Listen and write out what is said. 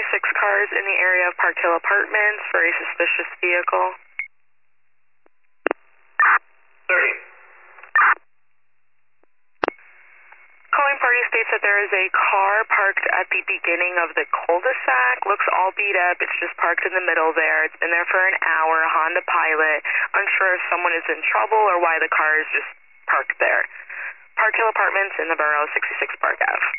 cars in the area of Park Hill Apartments for a suspicious vehicle. 30. Calling party states that there is a car parked at the beginning of the cul-de-sac. Looks all beat up. It's just parked in the middle there. It's been there for an hour. A Honda Pilot. Unsure if someone is in trouble or why the car is just parked there. Park Hill Apartments in the borough, 66 Park Ave.